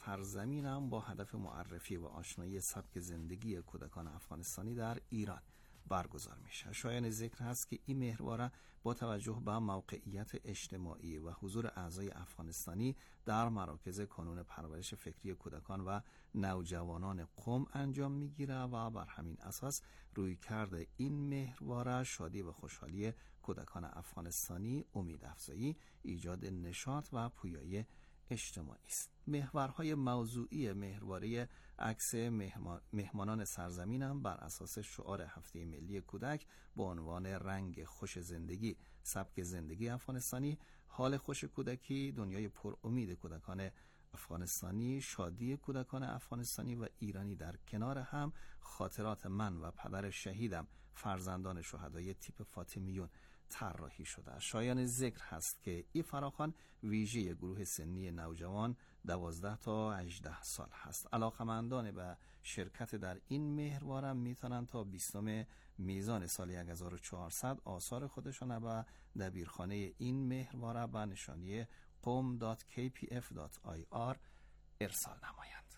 سرزمینم با هدف معرفی و آشنایی سبک زندگی کودکان افغانستانی در ایران برگزار میشه. شایان ذکر هست که این محور با توجه به موقعیت اجتماعی و حضور اعضای افغانستانی در مراکز کانون پرورش فکری کودکان و نوجوانان قم انجام میگیره و بر همین اساس رویکرد این محور شادی و خوشحالی کودکان افغانستانی، امیدافزایی، ایجاد نشاط و پویایی اجتماعی است. محورهای موضوعی محوری عکس مهمانان سرزمینم بر اساس شعار هفته ملی کودک با عنوان رنگ خوش زندگی، سبک زندگی افغانستانی، حال خوش کودکی، دنیای پر امید کودکان افغانستانی، شادی کودکان افغانستانی و ایرانی در کنار هم، خاطرات من و پدر شهیدم، فرزندان شهدای تیپ فاطمیون طراحی شده. شایان ذکر هست که این فراخوان ویژه گروه سنی نوجوان 12 تا 18 سال هست. علاقمندان به شرکت در این محور میتونن تا 20 میزان سال 1400 آثار خودشان به دبیرخانه این محور به نشانی qom.kpf.ir ارسال نمایند.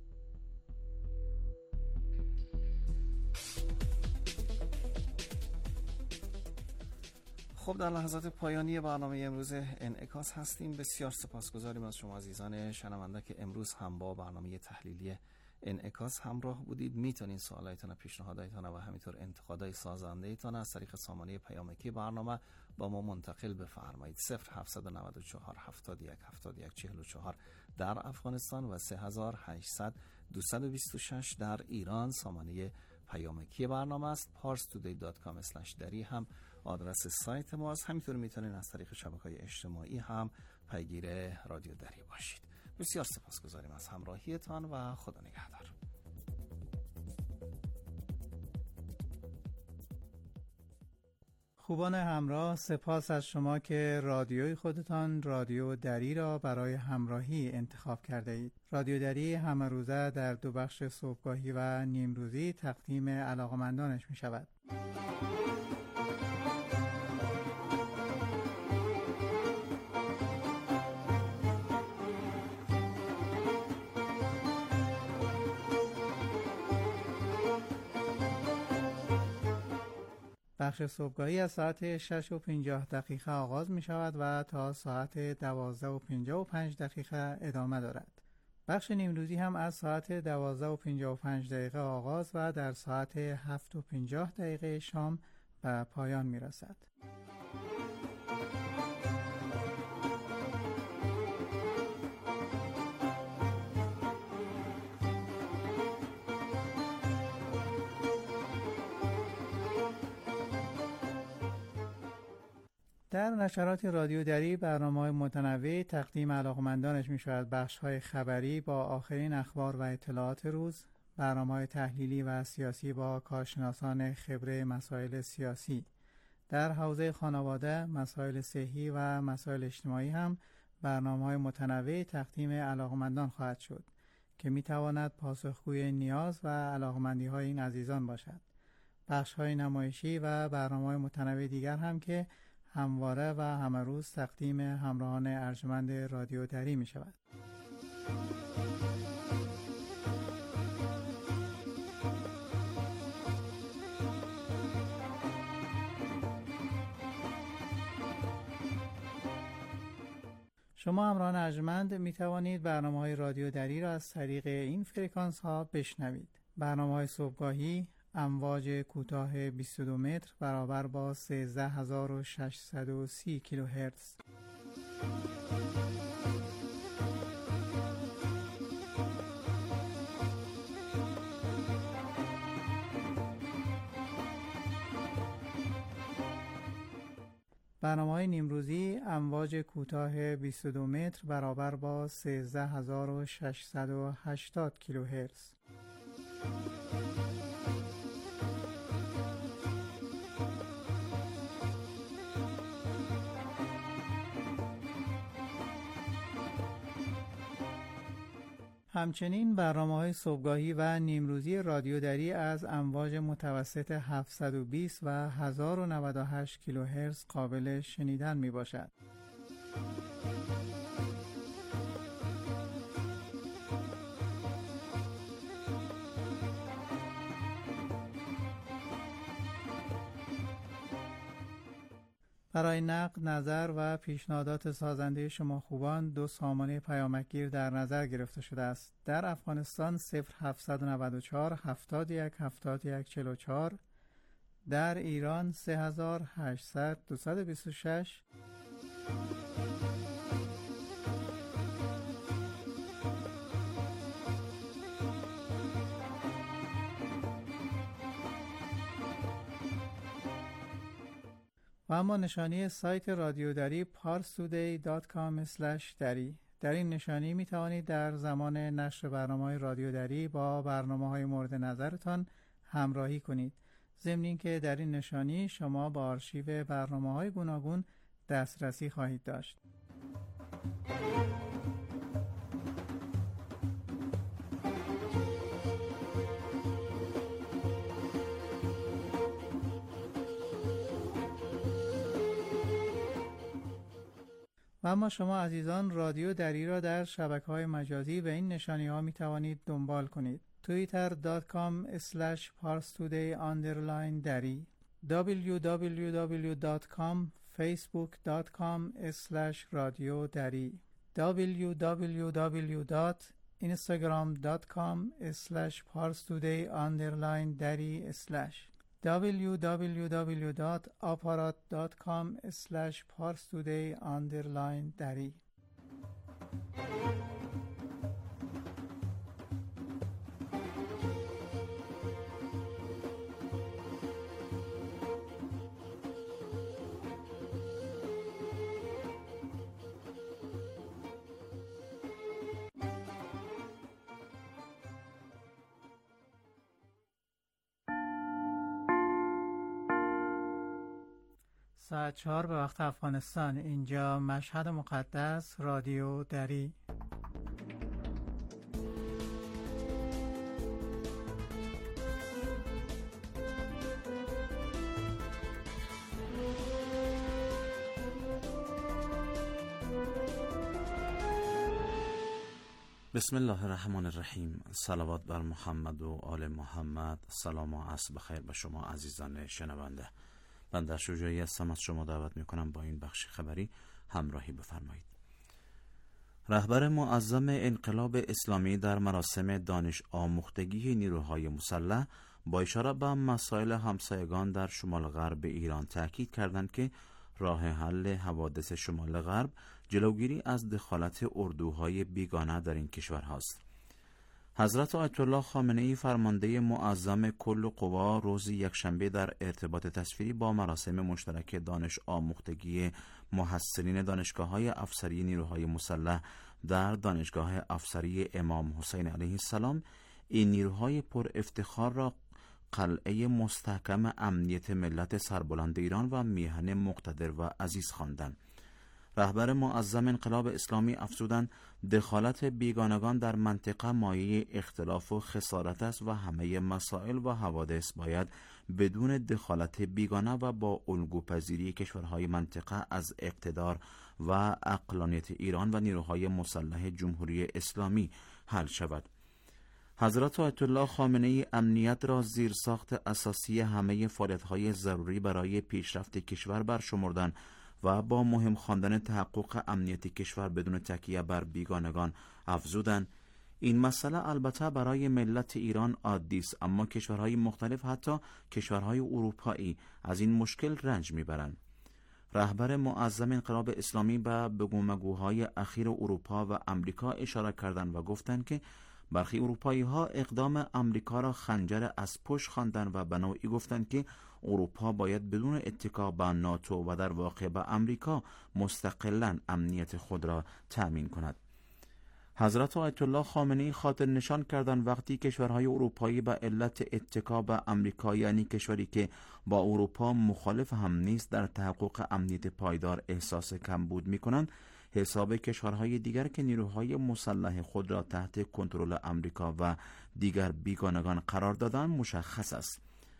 خب در لحظات پایانی برنامه امروز انعکاس هستیم. بسیار سپاسگزاریم از شما عزیزان شنونده که امروز هم با برنامه تحلیلی انعکاس همراه بودید. میتونین سوالایتان، پیشنهاداتتان و همینطور انتقادهای سازنده ایتان از طریق سامانه پیامکی برنامه با ما منتقل بفرمایید. 0794 71 71 44 در افغانستان و 3800 226 در ایران سامانه پیامکی برنامه است. parstoday.com/dari هم آدرس سایت ما است. همینطور میتونین از طریق شبکه‌های اجتماعی هم پیگیر رادیو دری باشید. بسیار سپاسگزاریم از همراهیتان و خدا نگهدار. خوبان همراه، سپاس از شما که رادیوی خودتان رادیو دری را برای همراهی انتخاب کرده اید. رادیو دری همه روزه در 2 بخش صبحگاهی و نیمروزی تقدیم علاقمندانش می شود. بخش صبحگاهی از ساعت 6:50 آغاز می شود و تا ساعت 12:55 ادامه دارد. بخش نیمروزی هم از ساعت 12:55 آغاز و در ساعت 7:50 شام به پایان می رسد. در نشرات رادیو دری برنامه‌های متنوع تقدیم علاقمندانش می شود. بخش‌های خبری با آخرین اخبار و اطلاعات روز، برنامه‌های تحلیلی و سیاسی با کارشناسان خبره مسائل سیاسی. در حوزه خانواده، مسائل صحی و مسائل اجتماعی هم برنامه‌های متنوع تقدیم علاقمندان خواهد شد که می تواند پاسخگوی نیاز و علاقمندی‌های این عزیزان باشد. بخش‌های نمایشی و برنامه‌های متنوع دیگر هم که همواره و همه روز تقدیم همراهان ارجمند رادیو دری می شود. شما همراهان ارجمند می توانید برنامه‌های رادیو دری را از طریق این فرکانس ها بشنوید. برنامه‌های صبحگاهی امواج کوتاه 22 متر برابر با 13630 کیلوهرتز. برنامه‌های نیمروزی امواج کوتاه 22 متر برابر با 13680 کیلوهرتز. همچنین برنامه‌های صبحگاهی و نیمروزی رادیو دری از امواج متوسط 720 و 1098 کیلوهرتز قابل شنیدن میباشد. برای نقد، نظر و پیشنهادات سازنده شما خوبان 2 سامانه پیامکگیر در نظر گرفته شده است. در افغانستان 0794 71 71 44، در ایران 3800 226 و اما نشانی سایت رادیو دری parstoday.com/dari. در این نشانی می توانید در زمان نشر برنامه‌های رادیو دری با برنامه‌های مورد نظرتان همراهی کنید. ضمن اینکه در این نشانی شما با آرشیو برنامه‌های گوناگون دسترسی خواهید داشت. و اما شما عزیزان رادیو دری را در شبکه‌های مجازی به این نشانی‌ها می توانید دنبال کنید. twitter.com/parstoday_dari، www.com، facebook.com/radiodari، www.instagram.com/parstoday_dari/, www.aparat.com/parstoday_dari. ساعت 4 به وقت افغانستان. اینجا مشهد مقدس، رادیو دری. بسم الله الرحمن الرحیم. صلوات بر محمد و آل محمد. سلام و عصر بخیر به شما عزیزان شنونده. بنده شجاعی هستم، از شما دعوت میکنم با این بخش خبری همراهی بفرمایید. رهبر معظم انقلاب اسلامی در مراسم دانش آموختگی نیروهای مسلح با اشاره به مسائل همسایگان در شمال غرب ایران تاکید کردند که راه حل حوادث شمال غرب جلوگیری از دخالت اردوهای بیگانه در این کشور هاست. حضرت آیت الله خامنه‌ای فرمانده معظم کل قوا روز یکشنبه در ارتباط تصویری با مراسم مشترک دانش آموختگی محصلین دانشگاه‌های افسری نیروهای مسلح در دانشگاه افسری امام حسین علیه السلام این نیروهای پر افتخار را قلعه مستحکم امنیت ملت سربلند ایران و میهن مقتدر و عزیز خواندند. رهبر معظم انقلاب اسلامی افزودند دخالت بیگانگان در منطقه مایه اختلاف و خسارت است و همه مسائل و حوادث باید بدون دخالت بیگانه و با الگوپذیری کشورهای منطقه از اقتدار و عقلانیت ایران و نیروهای مسلح جمهوری اسلامی حل شود. حضرت آیت الله خامنه‌ای امنیت را زیرساخت اساسی همه فعالیت‌های ضروری برای پیشرفت کشور برشمردند و با مهم خواندن تحقق امنیت کشور بدون تکیه بر بیگانگان افزودند این مسئله البته برای ملت ایران عادی است، اما کشورهای مختلف حتی کشورهای اروپایی از این مشکل رنج میبرند. رهبر معظم انقلاب اسلامی به بگومگوهای اخیر اروپا و امریکا اشاره کردند و گفتند که برخی اروپایی ها اقدام امریکا را خنجر از پشت خواندند و به نوعی گفتند که اروپا باید بدون اتکا به ناتو و در واقع به امریکا مستقلاً امنیت خود را تأمین کند. حضرت آیت الله خامنه‌ای خاطر نشان کردند وقتی کشورهای اروپایی به علت اتکا به امریکا، یعنی کشوری که با اروپا مخالف هم نیست، در تحقق امنیت پایدار احساس کمبود می‌کنند، حساب کشورهای دیگر که نیروهای مسلح خود را تحت کنترل امریکا و دیگر بیگانگان قرار دادند مشخص است.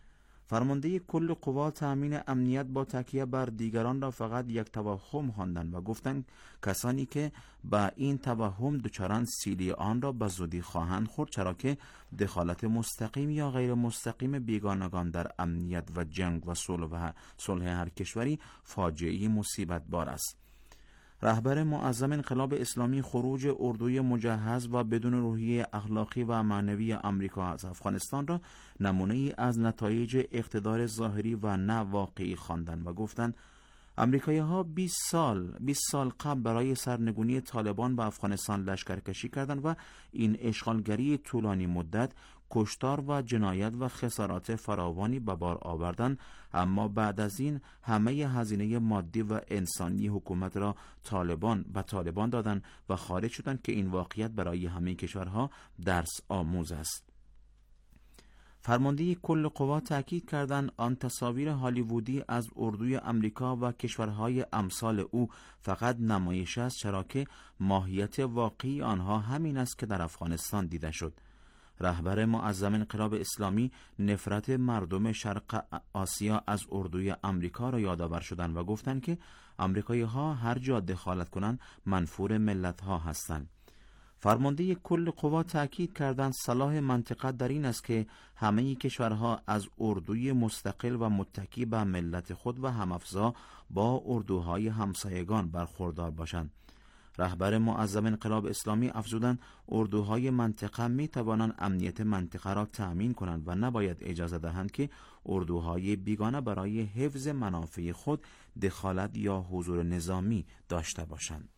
فرمانده کل قوا تأمین امنیت با تکیه بر دیگران را فقط یک توهم خواندند و گفتند کسانی که با این توهم دچارند سیلی آن را به زودی خواهند خورد، چرا که دخالت مستقیم یا غیر مستقیم بیگانگان در امنیت و جنگ و صلح هر کشوری فاجعه مصیبت بار است. رهبر معظم انقلاب اسلامی خروج اردوی مجهز و بدون روحیه اخلاقی و معنوی آمریکا از افغانستان را نمونه ای از نتایج اقتدار ظاهری و نه واقعی خواندند و گفتند امریکایی ها 20 سال قبل برای سرنگونی طالبان به افغانستان لشکرکشی کردند و این اشغالگری طولانی مدت کشتار و جنایت و خسارات فراوانی به بار آوردند، اما بعد از این همه هزینه مادی و انسانی حکومت را طالبان دادند و خارج شدند که این واقعیت برای همه کشورها درس آموز است. فرمانده کل قوا تأکید کردند آن تصاویر هالیوودی از اردوی امریکا و کشورهای امثال او فقط نمایش است، چرا که ماهیت واقعی آنها همین است که در افغانستان دیده شد. رهبر معظم انقلاب اسلامی نفرت مردم شرق آسیا از اردوی امریکا را یادآور شدند و گفتند که امریکایی ها هر جا دخالت کنند منفور ملت ها هستند. فرمانده کل قوا تأکید کردند صلاح منطقه در این است که همه کشورها از اردوی مستقل و متکی به ملت خود و همافزا با اردوهای همسایگان برخوردار باشند. رهبر معظم انقلاب اسلامی افزودند اردوهای منطقه می توانند امنیت منطقه را تأمین کنند و نباید اجازه دهند که اردوهای بیگانه برای حفظ منافع خود دخالت یا حضور نظامی داشته باشند.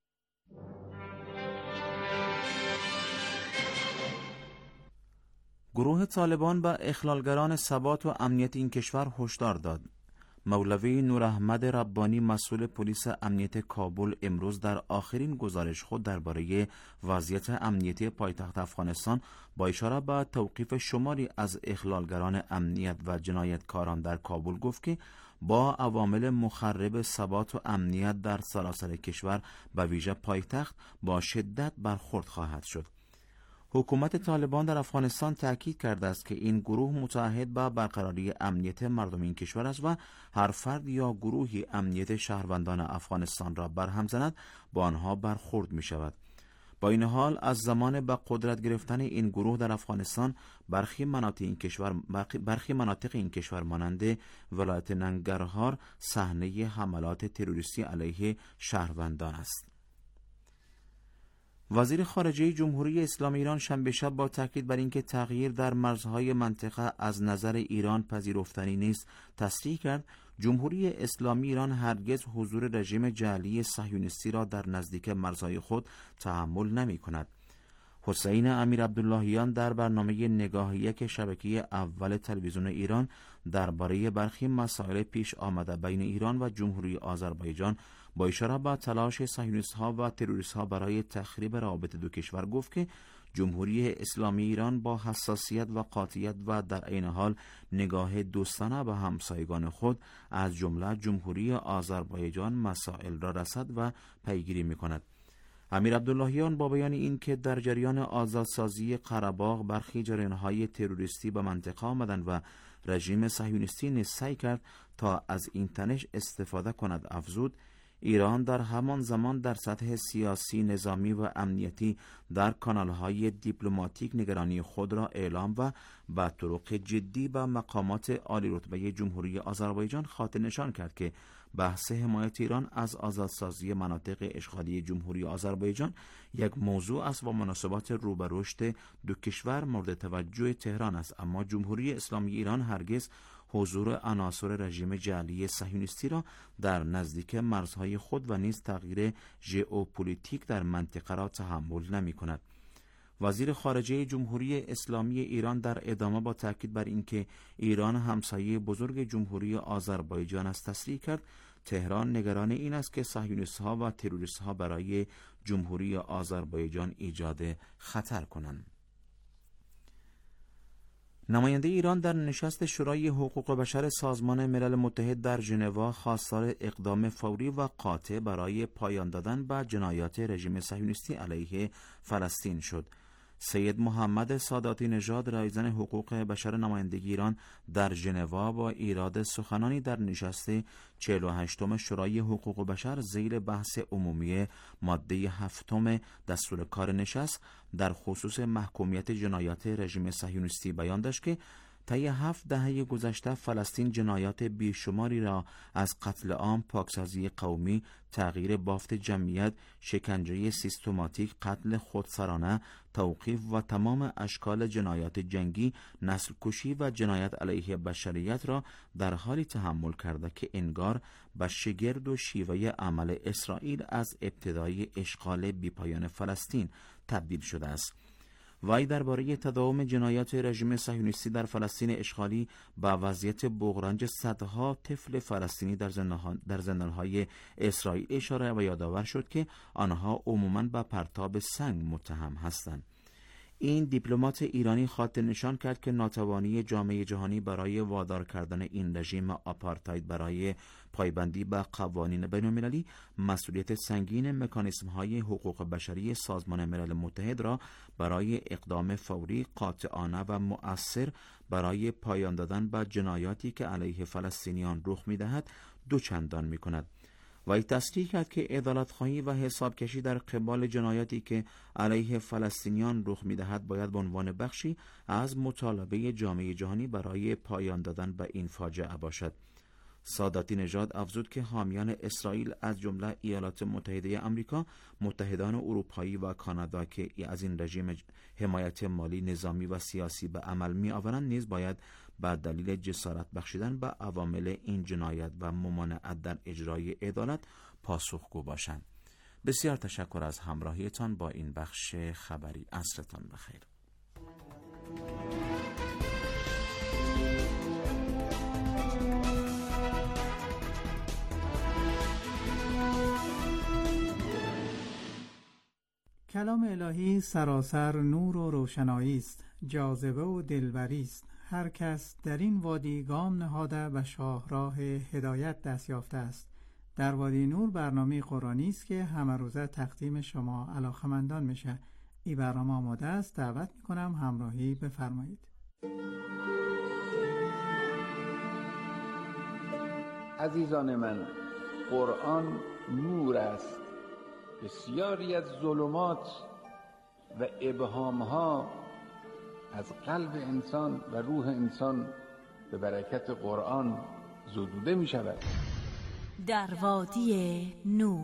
گروه طالبان به اخلالگران ثبات و امنیت این کشور هشدار داد. مولوی نور احمد ربانی مسئول پلیس امنیت کابل امروز در آخرین گزارش خود درباره وضعیت امنیتی پایتخت افغانستان با اشاره به توقیف شماری از اخلالگران امنیت و جنایتکاران در کابل گفت که با عوامل مخرب ثبات و امنیت در سراسر کشور به ویژه پایتخت با شدت برخورد خواهد شد. حکومت طالبان در افغانستان تأکید کرده است که این گروه متعهد به برقراری امنیت مردم این کشور است و هر فرد یا گروهی امنیت شهروندان افغانستان را برهم زند با آنها برخورد می شود. با این حال از زمان به قدرت گرفتن این گروه در افغانستان برخی مناطق این کشور مانند ولایت ننگرهار صحنه حملات تروریستی علیه شهروندان است. وزیر خارجه جمهوری اسلامی ایران شنبه شب با تاکید بر اینکه تغییر در مرزهای منطقه از نظر ایران پذیرفتنی نیست تصریح کرد جمهوری اسلامی ایران هرگز حضور رژیم جعلی صهیونیستی را در نزدیک مرزهای خود تحمل نمی کند. حسین امیر عبداللهیان در برنامه نگاه یک شبکه اول تلویزیون ایران درباره برخی مسائل پیش آمده بین ایران و جمهوری آذربایجان با اشاره به تلاش صهیونیست‌ها و تروریست‌ها برای تخریب روابط دو کشور گفت که جمهوری اسلامی ایران با حساسیت و قاطعیت و در عین حال نگاه دوستانه به همسایگان خود از جمله جمهوری آذربایجان مسائل را رصد و پیگیری می‌کند. امیر عبداللهیان با بیان این که در جریان آزادسازی قره‌باغ برخی جریان‌های تروریستی به منطقه آمدند و رژیم صهیونیستی نیز سعی کرد تا از این تنش استفاده کند افزود ایران در همان زمان در سطح سیاسی، نظامی و امنیتی در کانال‌های دیپلماتیک نگرانی خود را اعلام و با طرق جدی به مقامات عالی رتبه جمهوری آذربایجان خاطر نشان کرد که بحث حمایت ایران از آزادسازی مناطق اشغالی جمهوری آذربایجان یک موضوع است و مناسبات رو به رشد دو کشور مورد توجه تهران است، اما جمهوری اسلامی ایران هرگز حضور عناصر رژیم جعلی صهیونیستی را در نزدیک مرزهای خود و نیز تغییر ژئوپلیتیک در منطقه را تحمل نمی کند. وزیر خارجه جمهوری اسلامی ایران در ادامه با تاکید بر اینکه ایران همسایه بزرگ جمهوری آذربایجان است تصریح کرد تهران نگران این است که صهیونیست‌ها و تروریست‌ها برای جمهوری آذربایجان ایجاد خطر کنند. نماینده ایران در نشست شورای حقوق بشر سازمان ملل متحد در ژنو خواستار اقدام فوری و قاطع برای پایان دادن به جنایات رژیم صهیونیستی علیه فلسطین شد. سید محمد ساداتی نژاد رئیس حقوق بشر نمایندگی ایران در ژنوا با ایراد سخنانی در نشست 48م شورای حقوق بشر زیر بحث عمومی ماده 7 دستور کار نشست در خصوص محکومیت جنایات رژیم صهیونیستی بیان داشت که طی 7 دهه گذشته فلسطین جنایات بیشماری را از قتل عام، پاکسازی قومی، تغییر بافت جمعیت، شکنجه سیستماتیک، قتل خودسرانه، توقیف و تمام اشکال جنایات جنگی، نسل کشی و جنایت علیه بشریت را در حالی تحمل کرده که انگار به شگرد و شیوه عمل اسرائیل از ابتدای اشغال بیپایان فلسطین تبدیل شده است. وی درباره تداوم جنایات رژیم صهیونیستی در فلسطین اشغالی با وضعیت بغرنج صدها طفل فلسطینی در زندانهای اسرائیل اشاره و یادآور شد که آنها عموماً با پرتاب سنگ متهم هستند. این دیپلمات ایرانی خاطر نشان کرد که ناتوانی جامعه جهانی برای وادار کردن این رژیم آپارتاید برای پایبندی به قوانین بین‌المللی مسئولیت سنگین مکانیزم‌های حقوق بشری سازمان ملل متحد را برای اقدام فوری، قاطعانه و مؤثر برای پایان دادن به جنایاتی که علیه فلسطینیان رخ می‌دهد دوچندان می‌کند. وی تصریح کرد که عدالت‌خواهی و حسابکشی در قبال جنایاتی که علیه فلسطینیان رخ می‌دهد باید به عنوان بخشی از مطالبه جامعه جهانی برای پایان دادن به این فاجعه باشد. ساداتی نژاد افزود که حامیان اسرائیل از جمله ایالات متحده آمریکا، متحدان اروپایی و کانادا که از این رژیم حمایت مالی، نظامی و سیاسی به عمل می‌آورند نیز باید به دلیل جسارت بخشیدن به عوامل این جنایت و ممانعت در اجرای عدالت پاسخگو باشند. بسیار تشکر از همراهیتان با این بخش خبری. عصرتان بخیر. کلام الهی سراسر نور و روشنایی است، جاذبه و دلبری است. هر کس در این وادی گام نهاده به شاهراه هدایت دست یافته است. در وادی نور برنامه قرآنی است که همه روزه تقدیم شما علاقه‌مندان میشه. این برنامه آماده است. دعوت میکنم همراهی بفرمایید. عزیزان من، قرآن نور است. بسیاری از ظلمات و ابهامها از قلب انسان و روح انسان به برکت قرآن زدوده می شود. در وادی نور.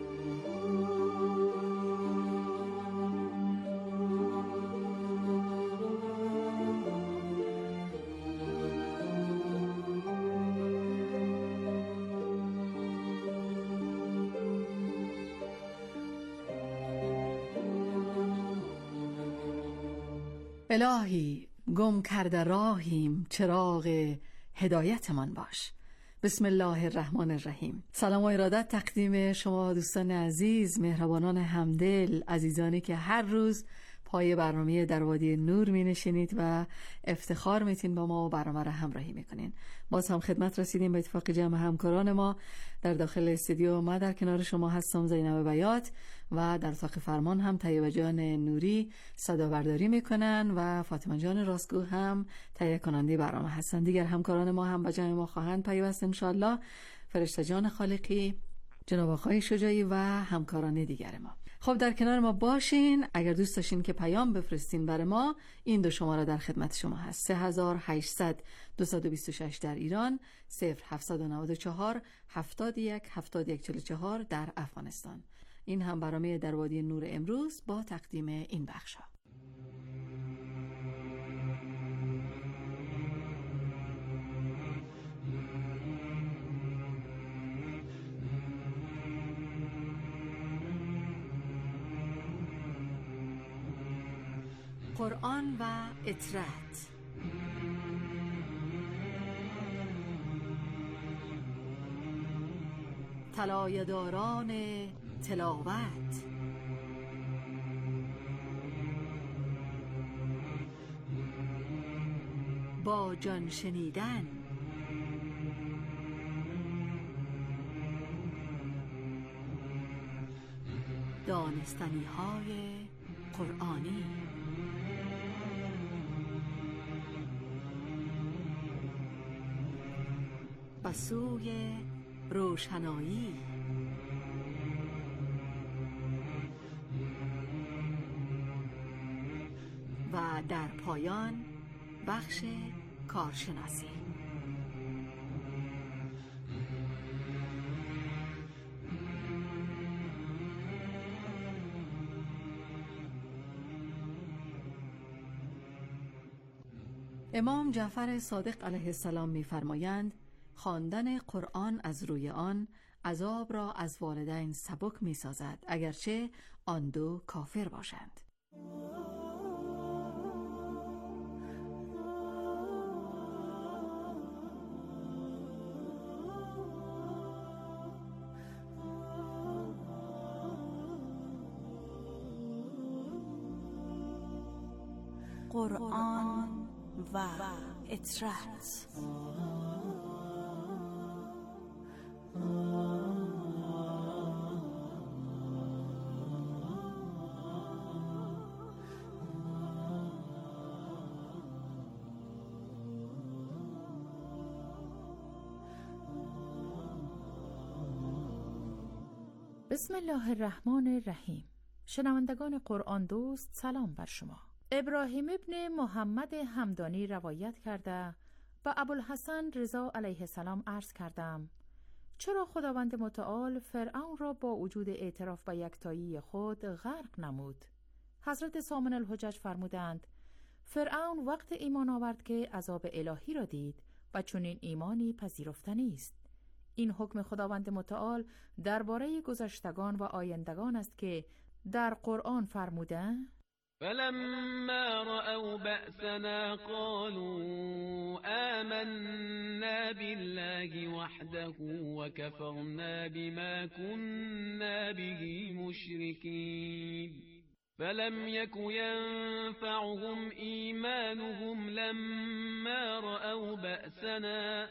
الهی گم کرده راهیم، چراغ هدایتمان باش. بسم الله الرحمن الرحیم. سلام و ارادت تقدیم شما دوستان عزیز، مهربانان همدل، عزیزانی که هر روز پای برنامه در وادی نور می نشینید و افتخار میتین با ما و برنامه را همراهی میکنین. باز هم خدمت رسیدیم به اتفاق جمع همکاران ما در داخل استودیو. ما در کنار شما هستم زینب بیات و در اتاق فرمان هم طیبه جان نوری صدا برداری میکنن و فاطمه جان راستگو هم تهیه کننده برنامه هستن. دیگر همکاران ما هم به جمع ما خواهند پیوست انشالله. فرشته جان خالقی، جناب آقای شجاعی و همکاران دیگر ما. خب در کنار ما باشین. اگر دوست داشتین که پیام بفرستین برای ما، این دو شماره در خدمت شما هست: 3800 226 در ایران، 0794 71 7144 در افغانستان. این هم برنامه در وادی نور امروز با تقدیم این بخشا. قرآن و اطرت. طلایه‌داران تلاوت، با جان شنیدن، دانستنی های قرآنی. و سوی روشنایی. و در پایان بخش کارشناسی. امام جعفر صادق علیه السلام می‌فرمایند خواندن قرآن از روی آن عذاب را از والدین سبک می‌سازد اگرچه آن دو کافر باشند. قرآن و اطرت. بسم الله الرحمن الرحیم. شنوندگان قرآن دوست، سلام بر شما. ابراهیم ابن محمد همدانی روایت کرده و ابوالحسن رضا علیه السلام عرض کردم چرا خداوند متعال فرعون را با وجود اعتراف به یکتایی خود غرق نمود؟ حضرت سامن الحجج فرمودند فرعون وقت ایمان آورد که عذاب الهی را دید و چنین ایمانی پذیرفتنی است. این حکم خداوند متعال درباره گذشتگان و آیندگان است که در قرآن فرموده فلما رأوا بأسنا قالوا آمنا بالله وحده وكفرنا بما كنا به مشركين فلم يك ينفعهم إيمانهم لما رأوا بأسنا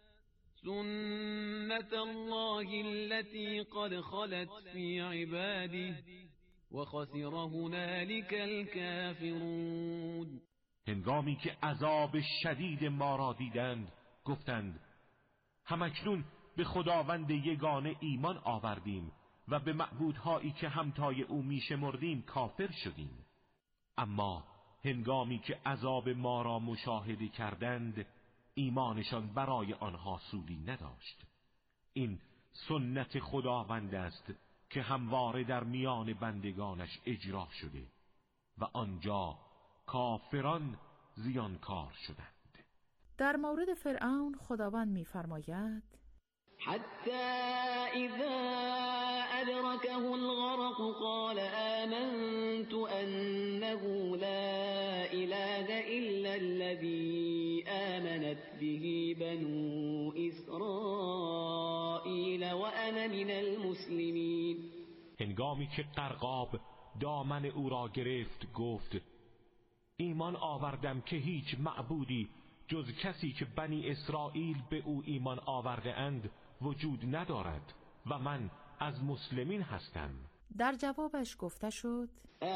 سنة الله التي قد خلت في عباده و خسر هنالک الکافرون. هنگامی که عذاب شدید ما را دیدند گفتند همکنون به خداوند یگانه ایمان آوردیم و به معبودهایی که همتای او میشمردیم کافر شدیم. اما هنگامی که عذاب ما را مشاهده کردند ایمانشان برای آنها سودی نداشت. این سنت خداوند است که همواره در میان بندگانش اجرا شده و آنجا کافران زیانکار شدند. در مورد فرعون خداوند می‌فرماید حتی اذا ادرکه الغرق قال آمنت انه لا اله الا الذي آمنت به بنو اسرائیل و انا من المسلمین. هنگامی که غرقاب دامن او را گرفت گفت ایمان آوردم که هیچ معبودی جز کسی که بنی اسرائیل به او ایمان آورده اند وجود ندارد و من از مسلمین هستم. در جوابش گفته شد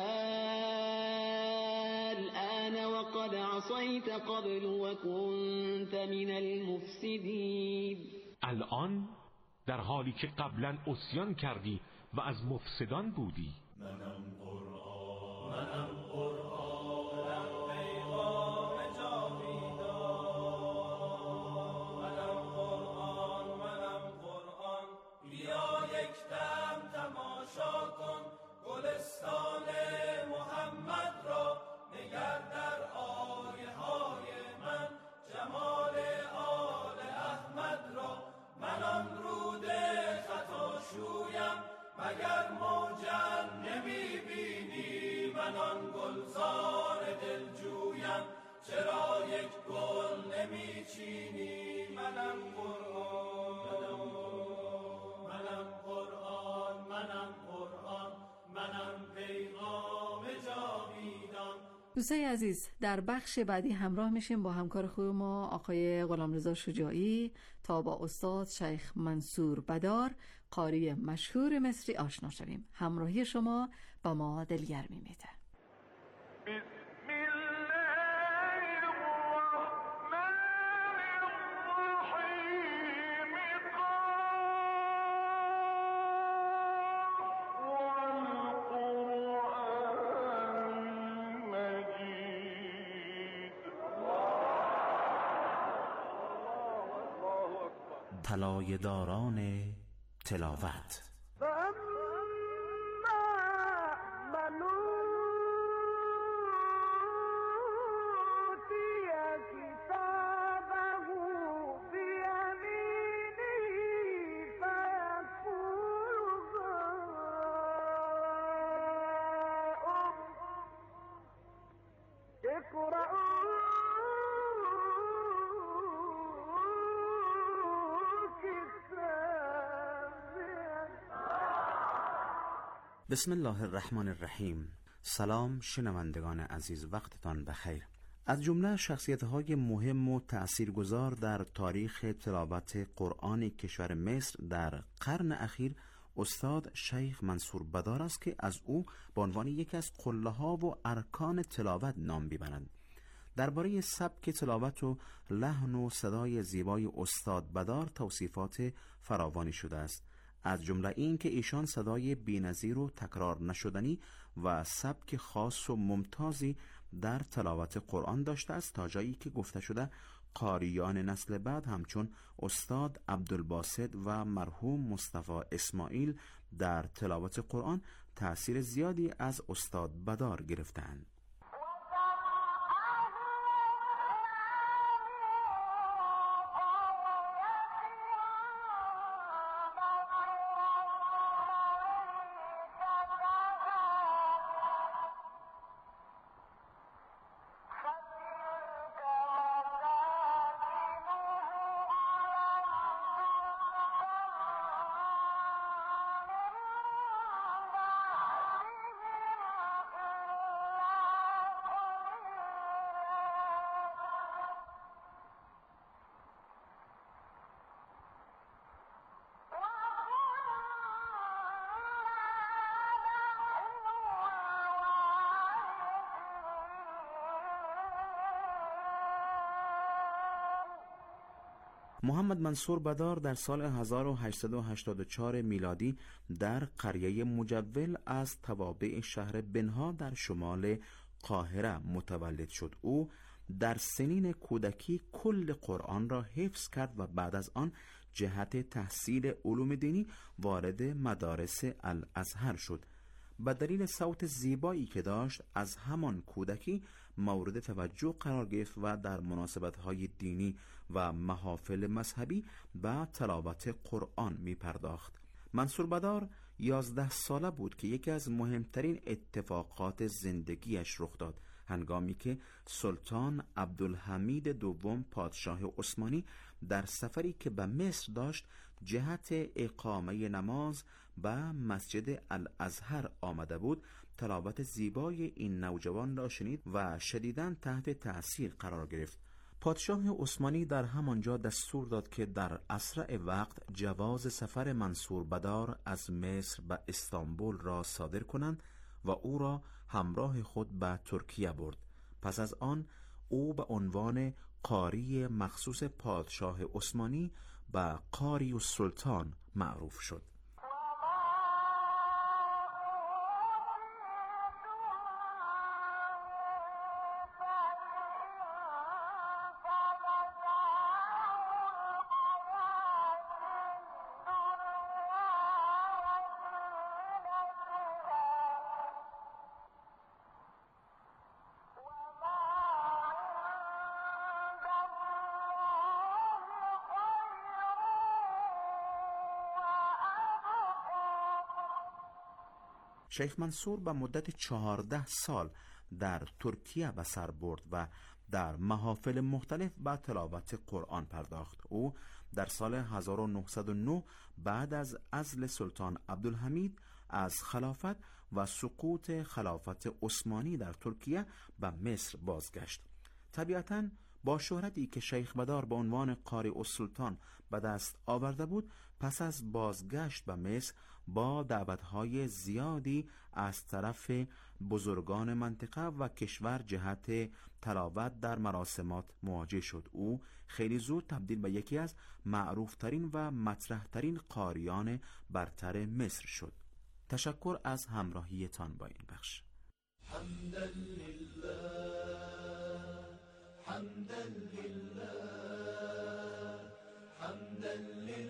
الان وقد عصیت قبل و كنت من المفسدین. الان در حالی که قبلا عصیان کردی و از مفسدان بودی. منم قرآن، منم قرآن، پیغام جاویدان. منم قرآن، منم قرآن، بیا یک دم تماشا کن گلستان محمد را. نگر در آیه های من جمال آل احمد را. من آن رود خطاشویم مگر موجم نمی بینی؟ من آن گلزار دلجویم چرا یک گل نمی چینی؟ منم قرآن، منم قرآن، منم قرآن، منم پیغام جاویدان. دوستای عزیز، در بخش بعدی همراه میشیم با همکار خوب ما آقای غلامرضا شجاعی تا با استاد شیخ منصور بدار قاری مشهور مصری آشنا شویم. همراهی شما با ما دلگرمی میده. بسم الله الرحمن الرحیم. طلایه داران تلاوت. بسم الله الرحمن الرحیم. سلام شنوندگان عزیز، وقتتان بخیر. از جمله شخصیت‌های مهم و تأثیرگذار در تاریخ تلاوت قرآن کشور مصر در قرن اخیر استاد شیخ منصور بدار است که از او به عنوان یکی از قله‌ها و ارکان تلاوت نام می‌برند. درباره سبک تلاوت و لحن و صدای زیبای استاد بدار توصیفات فراوانی شده است، از جمله این که ایشان صدای بی‌نظیر و تکرار نشدنی و سبک خاص و ممتازی در تلاوت قرآن داشته است، تا جایی که گفته شده قاریان نسل بعد همچون استاد عبدالباسط و مرحوم مصطفی اسماعیل در تلاوت قرآن تأثیر زیادی از استاد بدار گرفتند. محمد منصور بدار در سال 1884 میلادی در قریه مجول از توابع شهر بنها در شمال قاهره متولد شد. او در سنین کودکی کل قرآن را حفظ کرد و بعد از آن جهت تحصیل علوم دینی وارد مدارس الازهر شد. به دلیل صوت زیبایی که داشت از همان کودکی مورد توجه قرار گرفت و در مناسبت‌های دینی و محافل مذهبی به تلاوت قرآن می پرداخت. منصور بدار 11 ساله بود که یکی از مهمترین اتفاقات زندگیش رخ داد، هنگامی که سلطان عبدالحمید دوم پادشاه عثمانی در سفری که به مصر داشت جهت اقامه نماز به مسجد الازهر آمده بود، تلاوت زیبای این نوجوان را شنید و شدیداً تحت تأثیر قرار گرفت. پادشاه عثمانی در همانجا دستور داد که در اسرع وقت جواز سفر منصور بدار از مصر به استانبول را صادر کنند و او را همراه خود به ترکیه برد. پس از آن او به عنوان قاری مخصوص پادشاه عثمانی به قاری السلطان معروف شد. شیخ منصور به مدت 14 سال در ترکیه به سر برد و در محافل مختلف به تلاوت قرآن پرداخت. او در سال 1909 بعد از عزل سلطان عبدالحمید از خلافت و سقوط خلافت عثمانی در ترکیه به مصر بازگشت. طبیعتاً با شهرتی که شیخ بدار به عنوان قاری السلطان به دست آورده بود، پس از بازگشت به مصر با دعوتهای زیادی از طرف بزرگان منطقه و کشور جهت تلاوت در مراسمات مواجه شد. او خیلی زود تبدیل به یکی از معروفترین و مطرحترین قاریان برتر مصر شد. تشکر از همراهیتان با این بخش. حمدا لله حمدا لله حمدا لله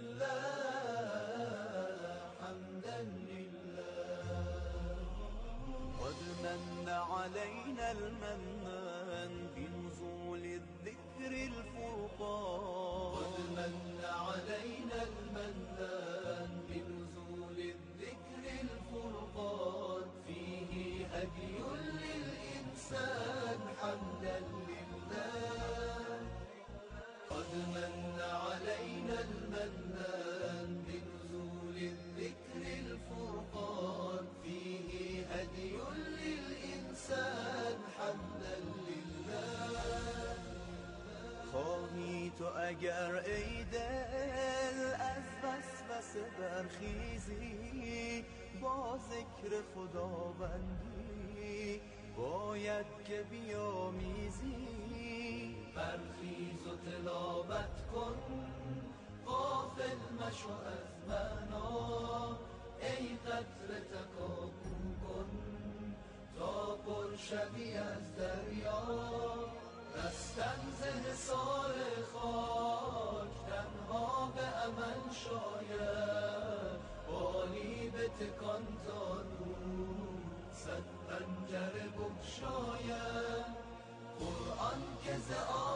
المنان بنزول الذكر الفرقان قد من علينا المنان بنزول الذكر الفرقان فيه هدي للإنسان حمدا لله قد من علينا المنان بنزول الذكر الفرقان فيه هدي للإنسان حمدا لله خواهی تو اگر ای دل از وسوسه برخیزی با ذکر خداوندی باید که بیامیزی برخیز و تلاوت کن غافل مشو از معنا ای قطره تکاپو کن تا پر شوی از دریا رستن ز حصار خاک تنها به عمل شاید بالی به تکان تا نور صد پنجره بگشاید قرآن که ز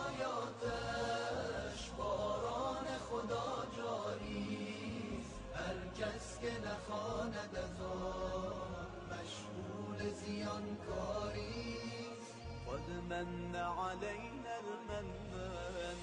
آیاتش باران خدا جاریست هر کس که نخواند از آن مشغول زیانکاریست قد من علینا المنان.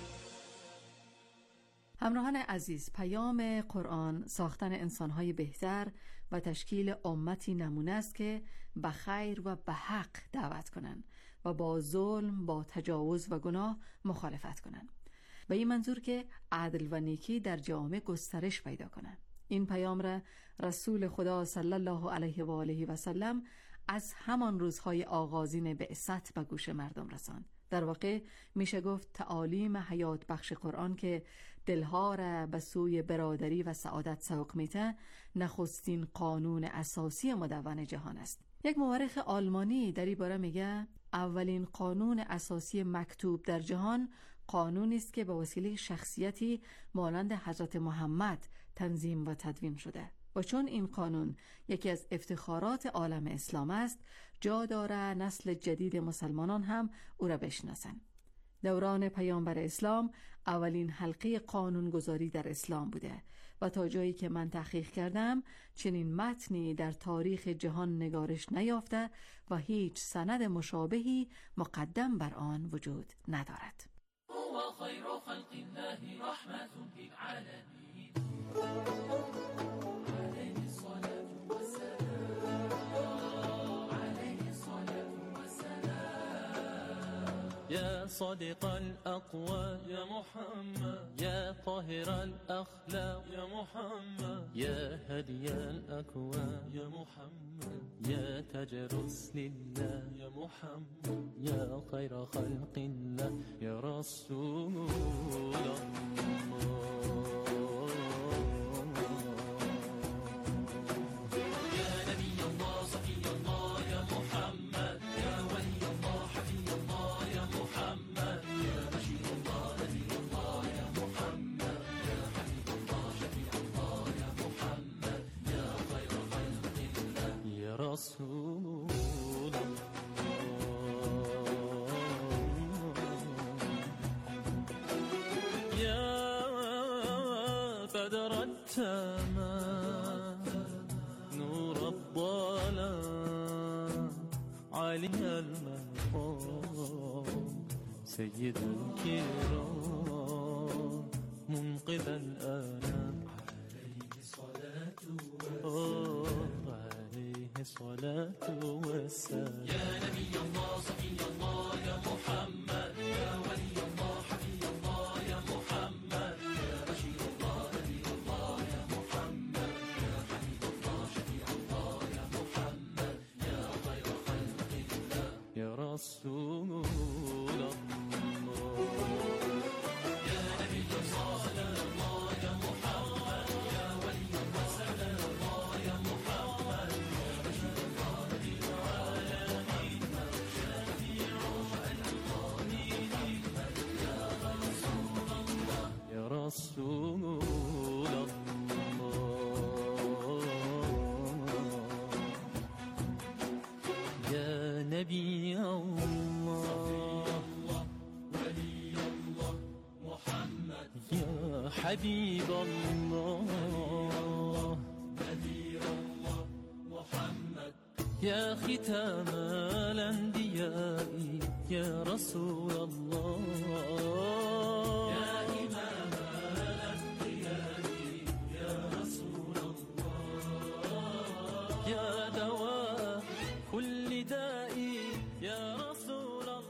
همراهان عزیز، پیام قرآن ساختن انسان‌های بهتر و تشکیل امتی نمونه است که به خیر و به حق دعوت کنند و با ظلم، با تجاوز و گناه مخالفت کنند. به این منظور که عدل و نیکی در جامعه گسترش پیدا کنند. این پیام را رسول خدا صلی الله علیه و آله و سلم از همان روزهای آغازین بعثت به گوش مردم رساند. در واقع میشه گفت تعالیم حیات بخش قرآن که دلها را به سوی برادری و سعادت سوق میده نخستین قانون اساسی مدون جهان است. یک مورخ آلمانی در این باره میگه اولین قانون اساسی مکتوب در جهان قانونی است که به وسیله شخصیتی مانند حضرت محمد تنظیم و تدوین شده و چون این قانون یکی از افتخارات عالم اسلام است جا داره نسل جدید مسلمانان هم او را بشناسند. دوران پیامبر اسلام اولین حلقه قانونگذاری در اسلام بوده و تا جایی که من تحقیق کردم چنین متنی در تاریخ جهان نگارش نیافته و هیچ سند مشابهی مقدم بر آن وجود ندارد. هو خیر خلق الله رحمت للعالمین يا صادق الأقوال يا محمد يا طاهر الأخلاق يا محمد يا هدي الأكوان يا محمد يا تاج رسل الله يا محمد يا خير خلق الله يا رسول الله رسول يا بدر التمام نور الظلام علي المقام سيد الكرام منقذ الآلام عليه الصلاة والسلام الصلاة والسلام يا نبي الله صفي الله يا محمد يا ولي الله حفي الله يا محمد يا بشير الله نذير الله يا محمد يا حبيب الله شفيع الله يا محمد يا خير خلق الله يا رسول الله يا نبي الله سلام الله يا محمد يا ولي الله سلام الله يا محمد رسول الله يا نبي الله حبيب الله نذير الله محمد يا ختام الأنبياء يا رسول الله يا إمام الأنبياء يا رسول الله يا دواء كل داء يا رسول الله.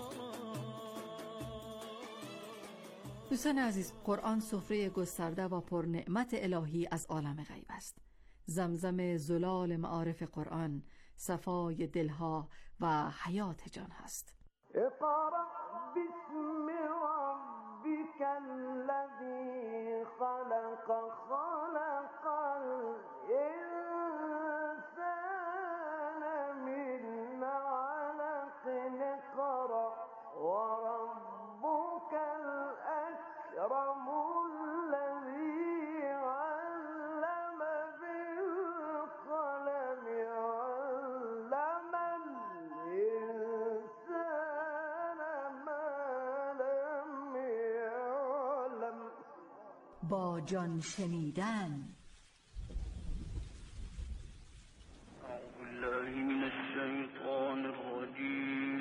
دوستان عزیز، قرآن سفره گسترده و پرنعمت الهی از عالم غیب است. زمزم زلال معارف قرآن صفای دلها و حیات جان هست. اقرأ باسم ربك الذي خلق خلق الإنسان من علق اقرأ وربك الأكرم الذي علم بالقلم علم الإنسان ما لم يعلم. با جان شنیدن. أعوذ بالله من الشيطان الرجيم.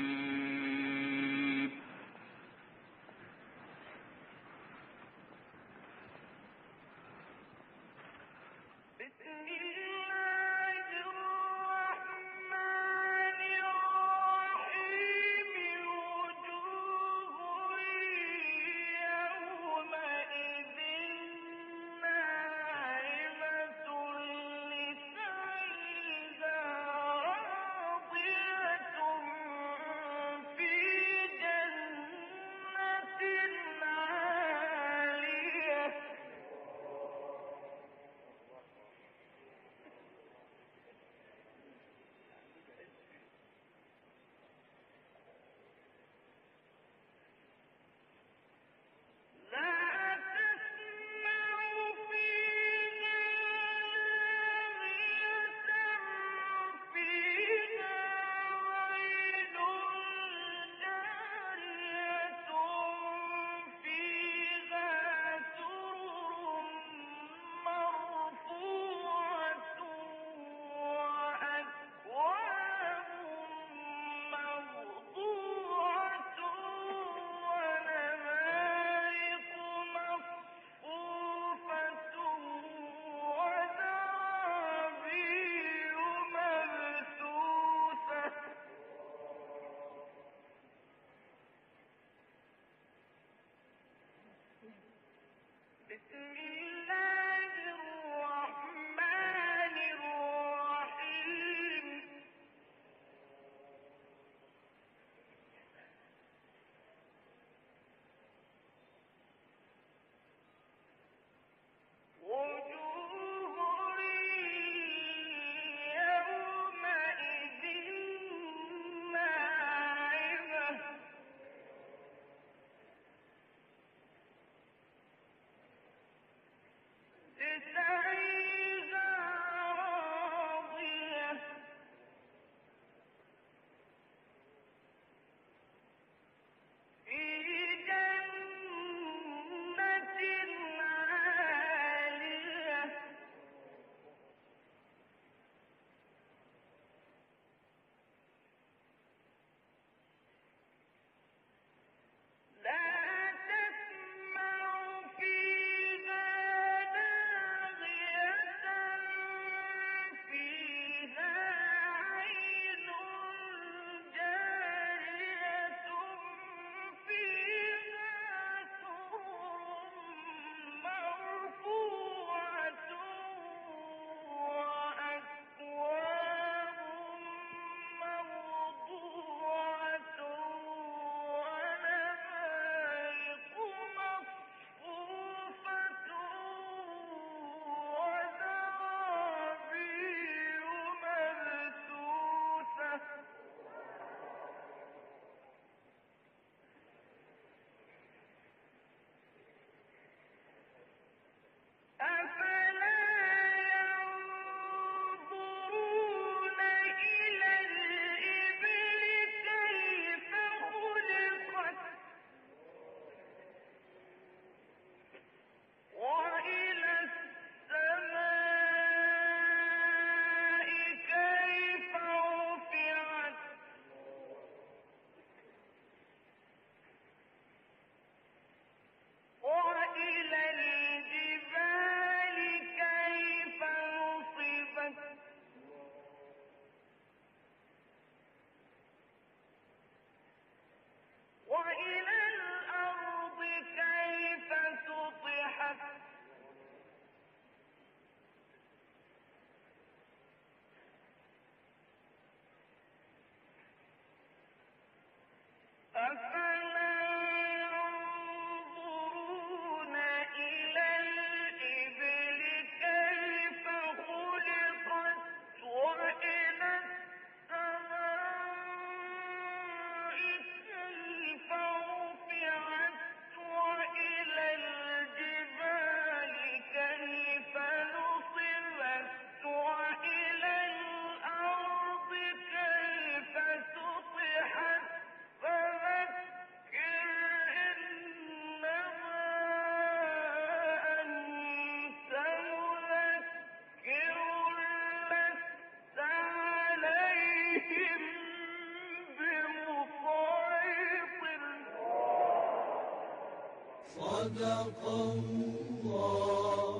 صدق الله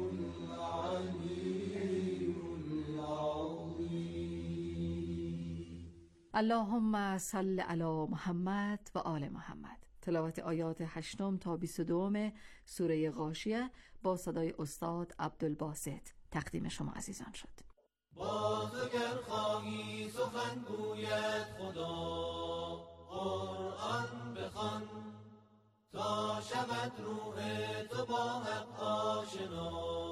العلي العظيم. اللهم صل علی محمد و آل محمد. تلاوت آیات 8 تا 22 سوره غاشیه با صدای استاد عبدالباسط تقدیم شما عزیزان شد. باز اگر خواهی سخن گوید خدا، قرآن بخوان تا شود روح تو با حق آشنا.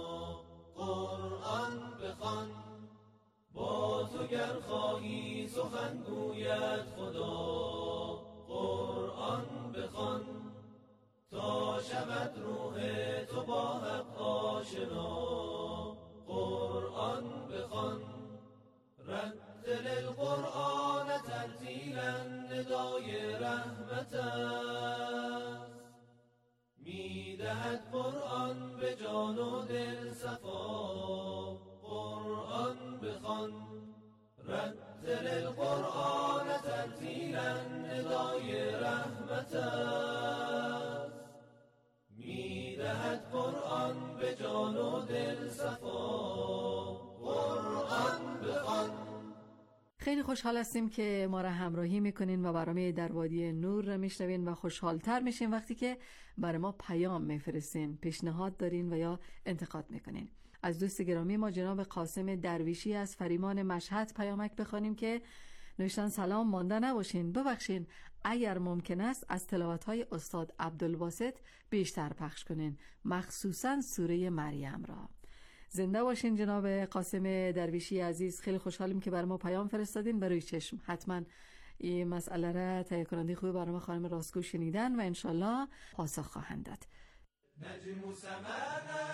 قرآن بخوان باز اگر خواهی سخن گوید خدا، قرآن بخوان تا شود روح تو با حق آشنا. قرآن بخوان رتل القرآن ترتیلا ندای رحمت است. میدهد قرآن به جان و دل صفا. قرآن بخوان رتل القرآن ترتیلا ندای رحمت است. میدهد قرآن به جان و دل صفا. قرآن بخوان. خیلی خوشحال هستیم که ما را همراهی میکنین و برنامه در وادی نور را میشنوین و خوشحالتر میشین وقتی که برای ما پیام میفرستین، پیشنهاد دارین و یا انتقاد میکنین. از دوست گرامی ما جناب قاسم درویشی از فریمان مشهد پیامک بخوانیم که نوشتن سلام، مانده نباشین، ببخشین اگر ممکن است از تلاوت‌های استاد عبدالباسط بیشتر پخش کنین، مخصوصا سوره مریم را. زنده باشین جناب قاسم درویشی عزیز. خیلی خوشحالیم که برای ما پیام فرستادین. برای چشم حتما این مسئله را تهیه کننده خوب برای ما خانم راستگو شنیدن و انشالله پاسخ خواهند داد. نجم سمانا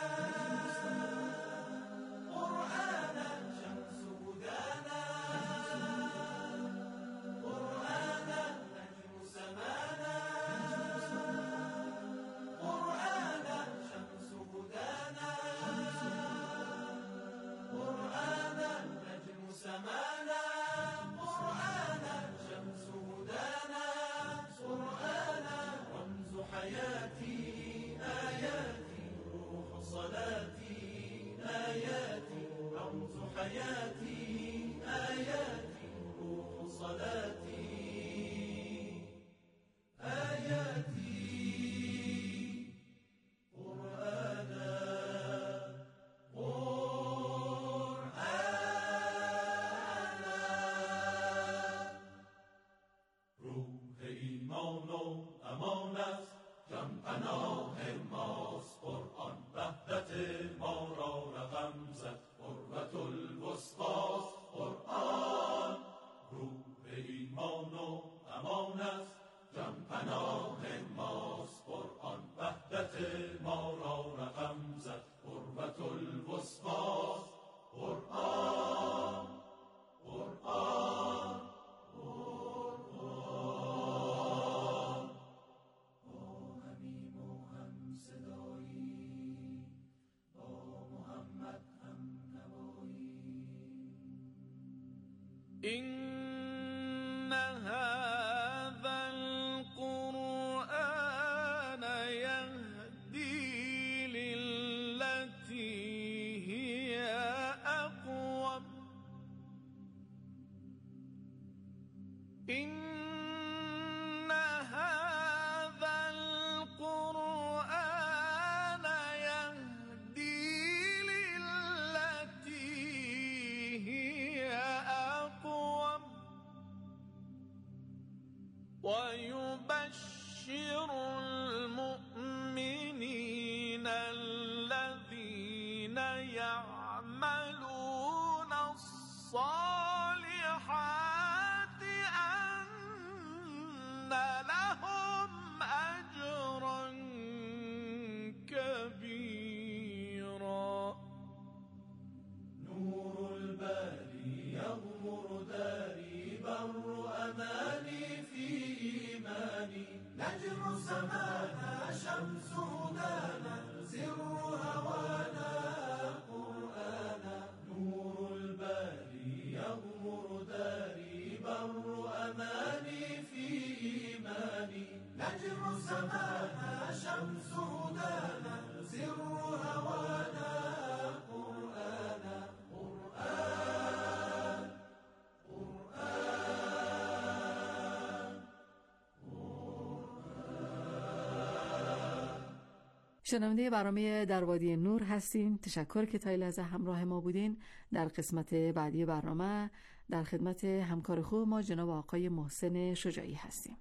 قرآنا شمس هدانا. قرآنا نجم سمانا قرآنا شمس هدانا. قرآنا نجم سمانا قرآنا شمس هدانا. قرآنا رمز حياتي آياتي روح صلاتي آياتي رمز حياتي آياتي روح صلاتي آياتي قرآنا قرآنا. روح ایمان و امان است، جان پناه ماست قرآن. وحدت ما را رقم زد قربت الوسطاست قرآن. روح ایمان و امان است، جان پناه ماست قرآن. وحدت ما را رقم زد قربت الوسطاست قرآن. قرآن قرآن صدایی با محمد هم نوایی. إن هذا القرآن يهدي للتي هي أقوم. إن هذا القرآن يهدي للتي هي أقوم ويبشر المؤمنين الذين يعملون الصالحات أن لهم أجرا كبيرا. نور الباري يغمر داري بر أماني في إيماني. نجم سمانا شمس هدانا سر هوانا قرآنا. نور الباري يغمر داري بر أماني في إيماني. نجم سمانا شمس هدانا سر هوانا قرآنا قرآن شنونده برنامه در وادی نور هستین. تشکر که تا این لحظه همراه ما بودین. در قسمت بعدی برنامه در خدمت همکار خوب ما جناب آقای محسن شجاعی هستیم.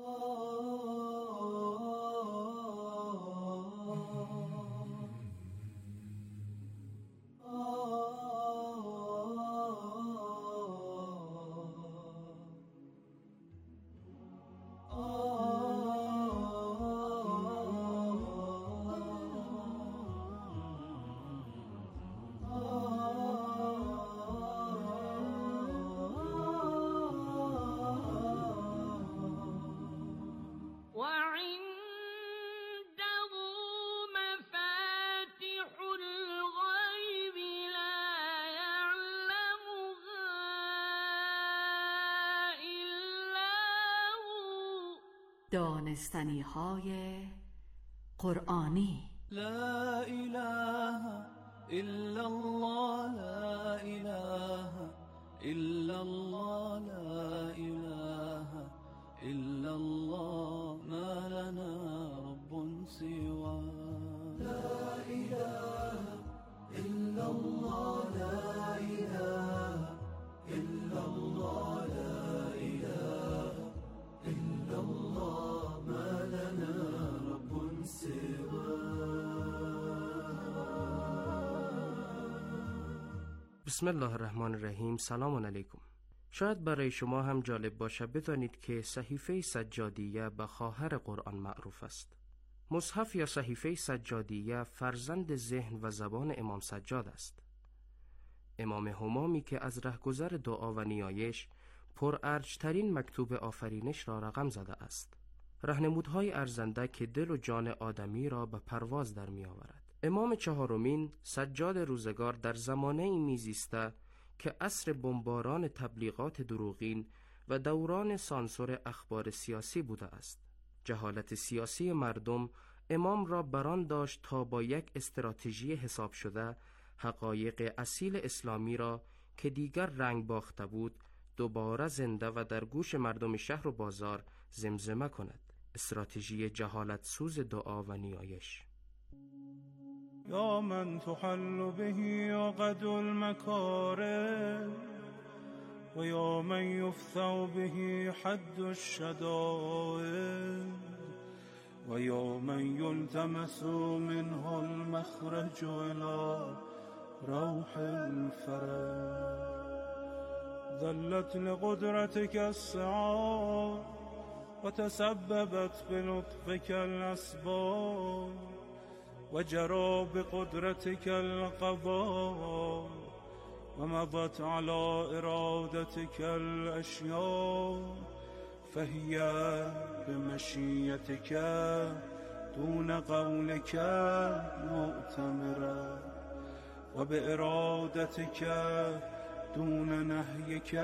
دانستنی های قرآنی. لا اله الا الله لا اله الا الله لا اله الا الله ما لنا رب سوى لا اله الا الله لا اله الا الله لا اله الا الله ما لنا رب سوى. بسم الله الرحمن الرحیم. سلام علیکم. شاید برای شما هم جالب باشه بدانید که صحیفه سجادیه به خواهر قرآن معروف است. مصحف یا صحیفه سجادیه فرزند ذهن و زبان امام سجاد است. امام همامی که از رهگذر دعا و نیایش پرارجترین مکتوب آفرینش را رقم زده است. راهنمودهای ارزنده که دل و جان آدمی را به پرواز در می آورد. امام چهارمین سجاد روزگار در زمانه ای میزیسته که عصر بمباران تبلیغات دروغین و دوران سانسور اخبار سیاسی بوده است. جهالت سیاسی مردم امام را بران داشت تا با یک استراتژی حساب شده حقایق اصیل اسلامی را که دیگر رنگ باخته بود دوباره زنده و در گوش مردم شهر و بازار زمزمه کند. استراتژی جهالت سوز دعا و نیایش. یا من تحل به عقد المکارم و یا من یفتح به حد الشدائد و یا من یلتمس منه المخرج الى روح الفرج. ذلت لقدرتك السعار و تسببت بلطفك الاسباب و جرى بقدرتك القضاء و مضت على ارادتك الاشیاء فهي بمشیتك دون قولك مؤتمرة و بارادتك دون نهیك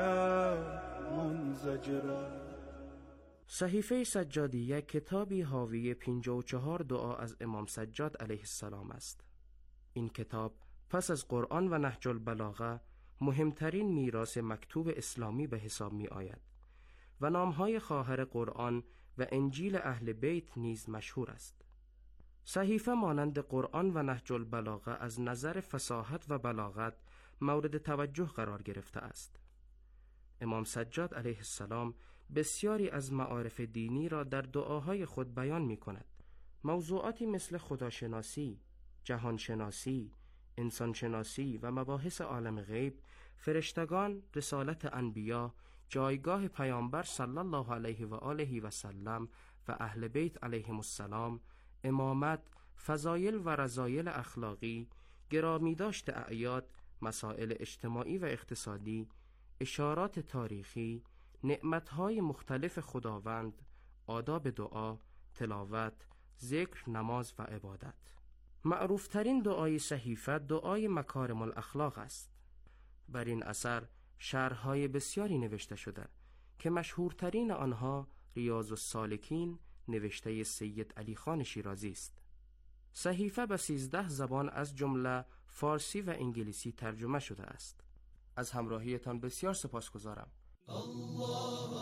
منزجرة. صحیفه سجادیه کتابی حاوی 54 دعا از امام سجاد علیه السلام است. این کتاب پس از قرآن و نهج البلاغه مهمترین میراث مکتوب اسلامی به حساب می آید و نامهای خواهر قرآن و انجیل اهل بیت نیز مشهور است. صحیفه مانند قرآن و نهج البلاغه از نظر فصاحت و بلاغت مورد توجه قرار گرفته است. امام سجاد علیه السلام بسیاری از معارف دینی را در دعاهای خود بیان می کند. موضوعاتی مثل خداشناسی، جهانشناسی، انسانشناسی و مباحث عالم غیب، فرشتگان، رسالت انبیا، جایگاه پیامبر صلی الله علیه و آله و سلم و اهل بیت علیهم السلام، امامت، فضایل و رذایل اخلاقی، گرامی داشت اعیاد، مسائل اجتماعی و اقتصادی، اشارات تاریخی، نعمتهای مختلف خداوند، آداب دعا، تلاوت، ذکر، نماز و عبادت. معروفترین دعای صحیفه دعای مکارم الاخلاق است. بر این اثر شرحهای بسیاری نوشته شده که مشهورترین آنها ریاض السالکین، نوشته سید علی خان شیرازی است. صحیفه به 13 زبان از جمله فارسی و انگلیسی ترجمه شده است. از همراهیتان بسیار سپاسگزارم. الله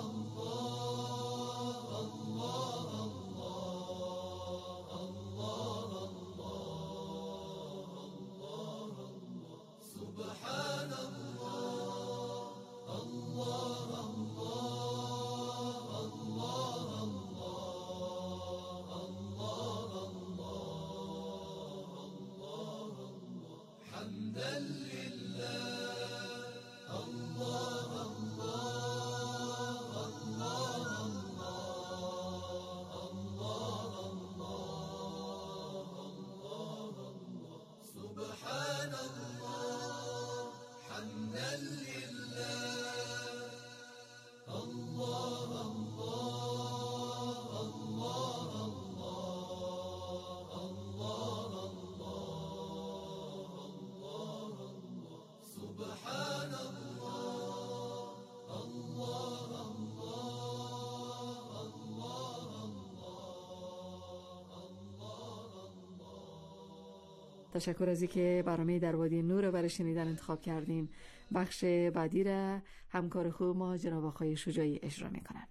تشکر از اینکه برنامه در وادی نور رو برای شنیدن انتخاب کردین. بخش بعدی را همکار خوب ما جناب آقای شجاعی اجرا میکنن.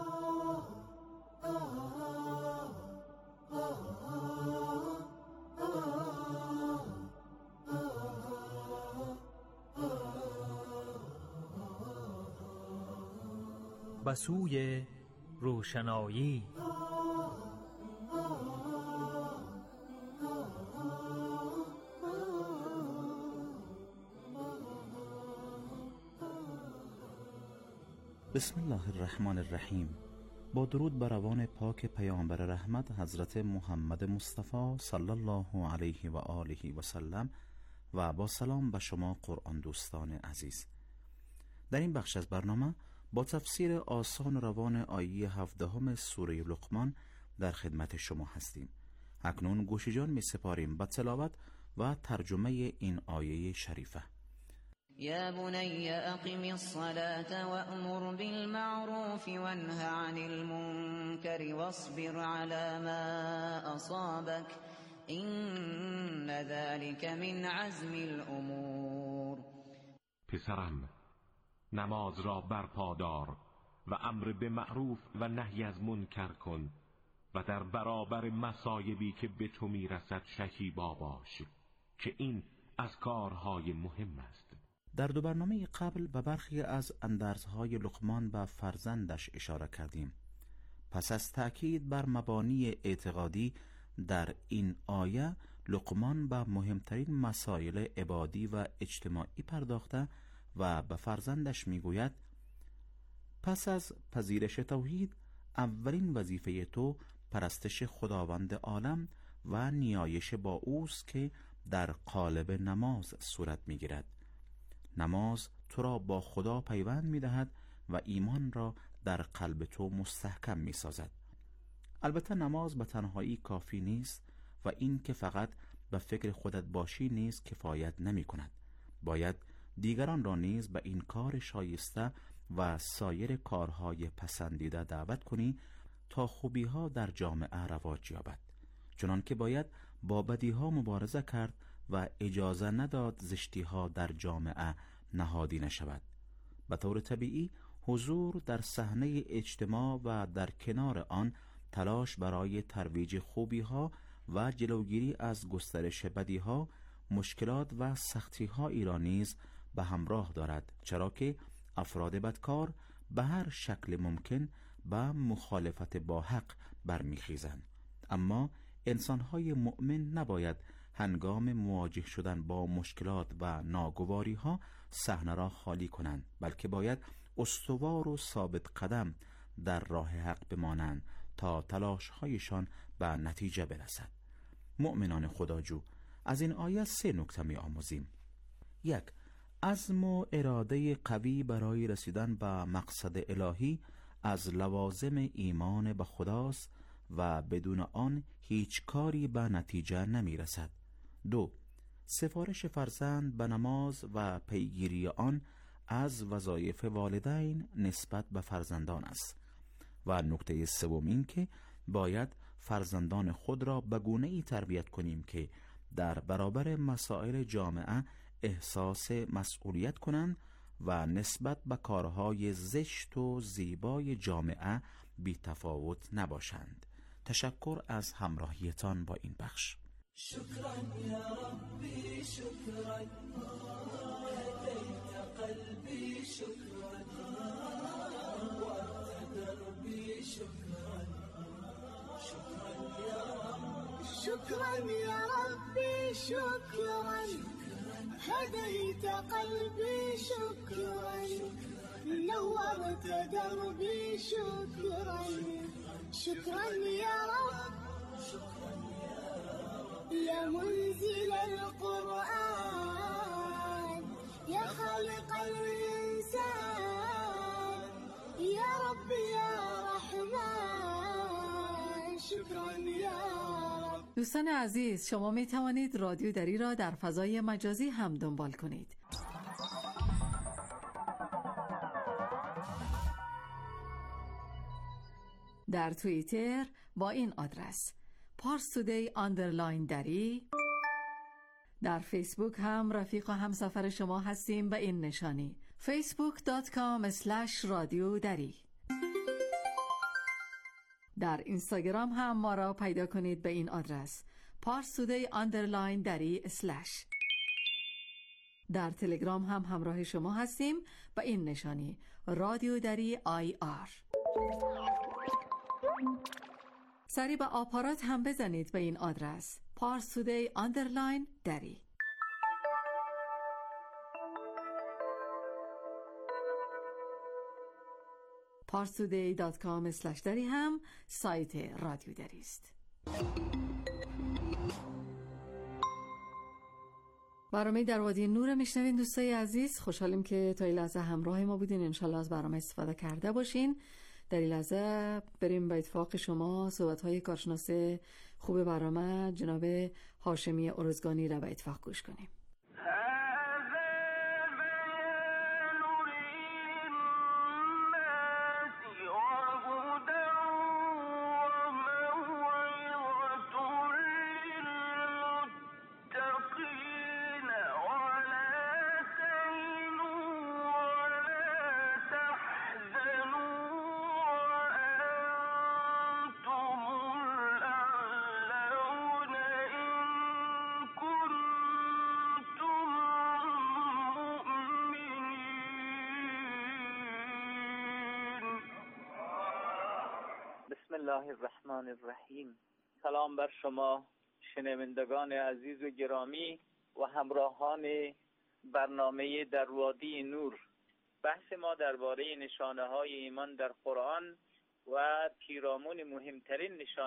به سوی روشنایی. بسم الله الرحمن الرحیم. با درود بر روان پاک پیامبر رحمت حضرت محمد مصطفی صلی الله علیه و آله و سلم و با سلام به شما قرآن دوستان عزیز. در این بخش از برنامه با تفسیر آسان و روان آیه 17 سوره لقمان در خدمت شما هستیم. اکنون گوش جان می سپاریم به تلاوت و ترجمه این آیه شریفه. يا بني أقم الصلاة وأمر بالمعروف وانه عن المنكر واصبر على ما أصابك إن ذلك من عزم الأمور. پسرم، نماز را برپا دار و امر به معروف و نهی از منکر کن و در برابر مصایبی که به تو میرسد شکیبا باش که این از کارهای مهم است. در دو برنامه قبل به برخی از اندرزهای لقمان به فرزندش اشاره کردیم. پس از تأکید بر مبانی اعتقادی در این آیه، لقمان به مهمترین مسائل عبادی و اجتماعی پرداخته و به فرزندش میگوید: پس از پذیرش توحید، اولین وظیفه تو پرستش خداوند عالم و نیایش با اوست که در قالب نماز صورت میگیرد. نماز تو را با خدا پیوند می‌دهد و ایمان را در قلب تو مستحکم می‌سازد. البته نماز به تنهایی کافی نیست و این که فقط به فکر خودت باشی نیز کفایت نمی‌کند. باید دیگران را نیز به این کار شایسته و سایر کارهای پسندیده دعوت کنی تا خوبی‌ها در جامعه رواج یابد. چنانکه باید با بدی‌ها مبارزه کرد و اجازه نداد زشتی‌ها در جامعه نهادینه شود. به طور طبیعی حضور در صحنه اجتماع و در کنار آن تلاش برای ترویج خوبی‌ها و جلوگیری از گسترش بدی‌ها، مشکلات و سختی‌هایی را نیز به همراه دارد، چرا که افراد بدکار به هر شکل ممکن به مخالفت با حق برمیخیزند. اما انسان‌های مؤمن نباید هنگام مواجه شدن با مشکلات و ناگواری‌ها صحنه را خالی کنند، بلکه باید استوار و ثابت قدم در راه حق بمانند تا تلاش‌هایشان به نتیجه برسد. مؤمنان خداجو، از این آیه 3 نکته می‌آموزیم. 1. عزم و اراده قوی برای رسیدن به مقصد الهی از لوازم ایمان به خداست و بدون آن هیچ کاری به نتیجه نمی رسد. 2. سفارش فرزند به نماز و پیگیری آن از وظایف والدین نسبت به فرزندان است. و نکته سوم این که باید فرزندان خود را به گونه‌ای تربیت کنیم که در برابر مسائل جامعه احساس مسئولیت کنند و نسبت به کارهای زشت و زیبای جامعه بی تفاوت نباشند. تشکر از همراهیتان با این بخش. شكرا يا ربي شكرا هديت قلبي شكرا وارت دربي شكرا شكرا يا رب شكرا يا ربي شكرا هديت قلبي شكرا نورت دربي شكرا شكرا يا رب يا منزل القرآن يا خالق الإنسان يا رب يا رحمن شكرا يا رب. دوستان عزیز، شما می توانید رادیو دری را در فضای مجازی هم دنبال کنید. در توییتر با این آدرس parstoday_dari. در فیسبوک هم رفیق و همسفر شما هستیم به این نشانی facebook.com/radiodari. در اینستاگرام هم ما را پیدا کنید به این آدرس parstoday_dari/. در تلگرام هم همراه شما هستیم به این نشانی رادیو دری IR. سری به آپارات هم بزنید به این آدرس parstoday_dari. parstoday.com/dari هم سایت رادیو دری است. برنامه در وادی نور میشنوین دوستای عزیز. خوشحالیم که تا این لحظه همراه ما بودین. انشالله از برنامه استفاده کرده باشین. در این لحظه بریم به اتفاق شما صحبت‌های کارشناس خوب برنامه جناب هاشمی ارزگانی را به اتفاق گوش کنیم. بسم الله الرحمن الرحیم. سلام بر شما شنوندگان عزیز و گرامی و همراهان برنامه در وادی نور. بحث ما درباره نشانه های ایمان در قرآن و پیرامون مهمترین نشانه